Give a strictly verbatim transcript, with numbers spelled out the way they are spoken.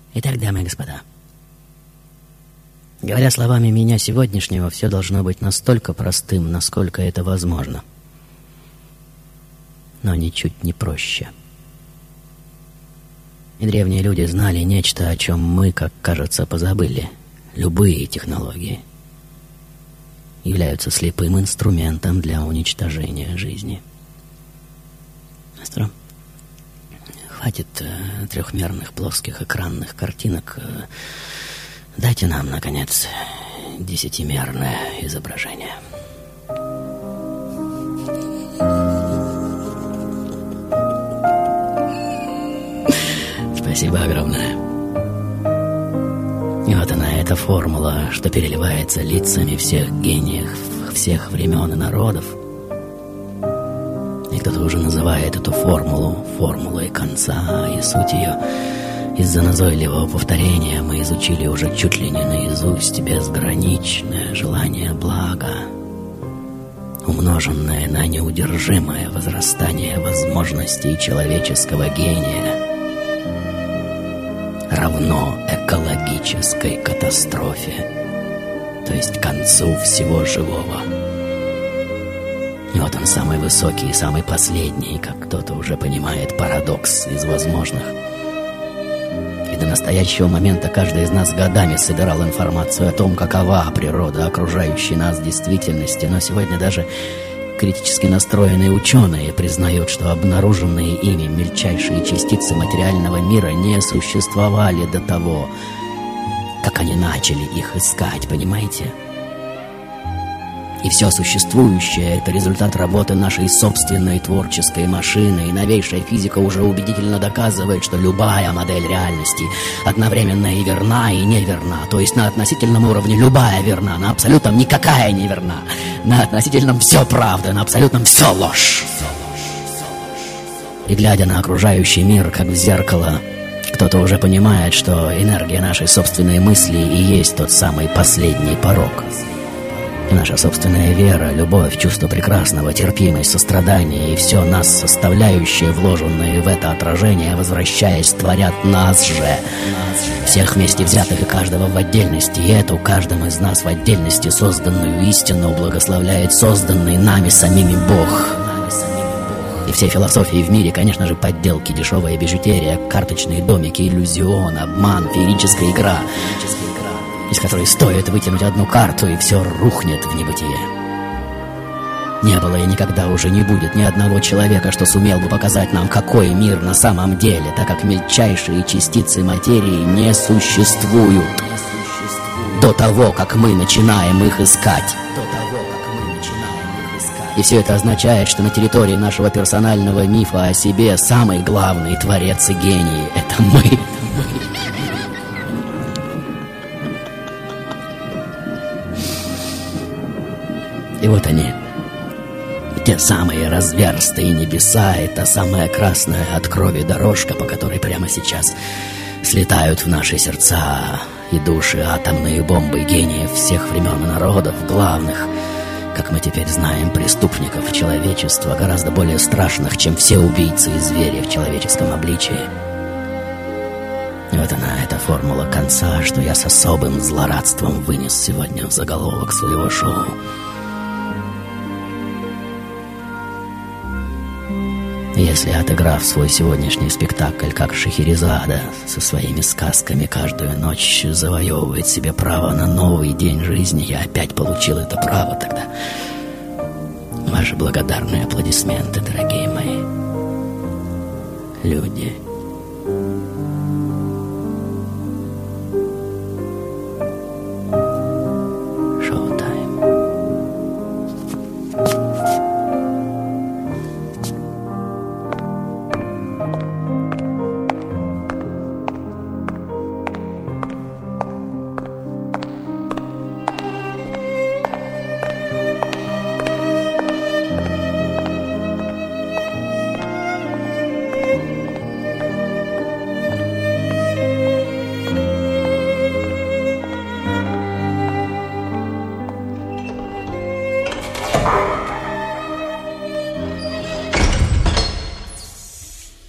Итак, дамы и господа, говоря словами меня сегодняшнего, все должно быть настолько простым, насколько это возможно. Но ничуть не проще. И древние люди знали нечто, о чем мы, как кажется, позабыли. Любые технологии являются слепым инструментом для уничтожения жизни. Мастер, хватит э, трехмерных плоских экранных картинок. Э, дайте нам, наконец, десятимерное изображение. Спасибо огромное. И вот она, эта формула, что переливается лицами всех гениев всех времен и народов. И кто-то уже называет эту формулу формулой конца, и суть ее из-за назойливого повторения мы изучили уже чуть ли не наизусть. Безграничное желание блага, умноженное на неудержимое возрастание возможностей человеческого гения, равно экологической катастрофе, то есть концу всего живого. И вот он, самый высокий и самый последний, как кто-то уже понимает, парадокс из возможных. И до настоящего момента каждый из нас годами собирал информацию о том, какова природа окружающей нас действительности, но сегодня даже критически настроенные ученые признают, что обнаруженные ими мельчайшие частицы материального мира не существовали до того, как они начали их искать, понимаете? И все существующее — это результат работы нашей собственной творческой машины, и новейшая физика уже убедительно доказывает, что любая модель реальности одновременно и верна, и неверна. То есть на относительном уровне любая верна, на абсолютном никакая не верна. На относительном все правда, на абсолютном все ложь. И глядя на окружающий мир, как в зеркало, кто-то уже понимает, что энергия нашей собственной мысли и есть тот самый последний порок. И наша собственная вера, любовь, чувство прекрасного, терпимость, сострадание и все нас составляющие, вложенные в это отражение, возвращаясь, творят нас же, всех вместе взятых и каждого в отдельности. И эту каждым из нас в отдельности созданную истину благословляет созданный нами самими Бог. И все философии в мире, конечно же, подделки, дешевая бижутерия, карточные домики, иллюзион, обман, феерическая игра, из которой стоит вытянуть одну карту, и все рухнет в небытие. Не было и никогда уже не будет ни одного человека, что сумел бы показать нам, какой мир на самом деле, так как мельчайшие частицы материи не существуют до того, как мы начинаем их искать. И все это означает, что на территории нашего персонального мифа о себе самый главный творец и гений — это мы. И вот они, те самые разверстые небеса, и та самая красная от крови дорожка, по которой прямо сейчас слетают в наши сердца и души атомные бомбы гениев всех времен и народов, главных, как мы теперь знаем, преступников человечества, гораздо более страшных, чем все убийцы и звери в человеческом обличии. И вот она, эта формула конца, что я с особым злорадством вынес сегодня в заголовок своего шоу. Если, отыграв свой сегодняшний спектакль как Шахерезада со своими сказками каждую ночь завоевывает себе право на новый день жизни, я опять получил это право, тогда ваши благодарные аплодисменты, дорогие мои люди.